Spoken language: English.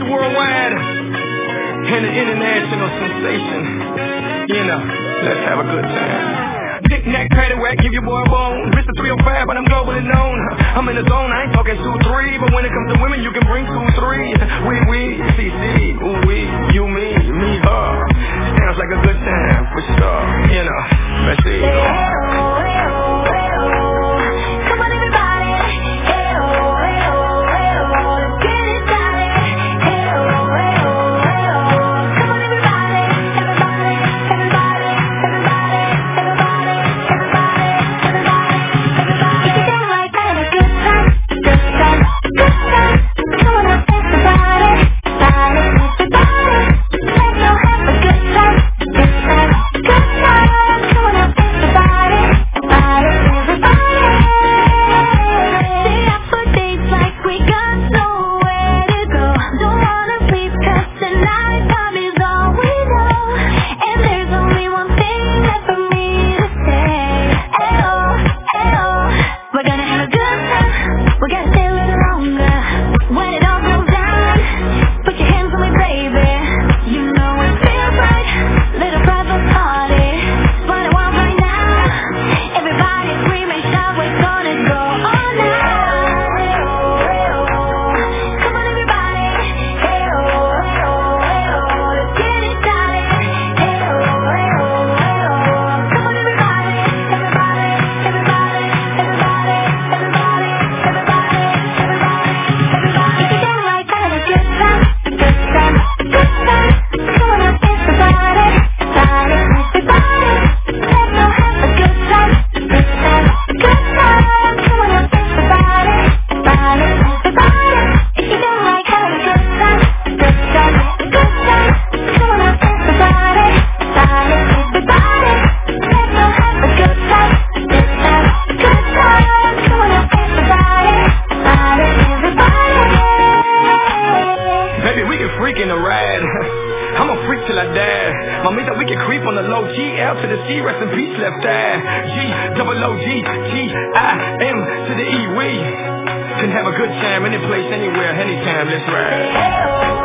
worldwide and an international sensation. You know, let's have a good time. Dick, neck, credit, whack, give your boy a bone. Mr. 305, but I'm globally known. I'm in the zone, I ain't talking 2-3, but when it comes to women, you can bring 2-3. We, CC, ooh, we, you, me, her. Sounds like a good time, for sure. You know, let's see. I'm a freak till I die. Mamita, we can creep on the low. G-L to the C, rest in peace, left eye. G-double-O-G, G-I-M to the E. We can have a good time, any place, anywhere, anytime. Let's ride.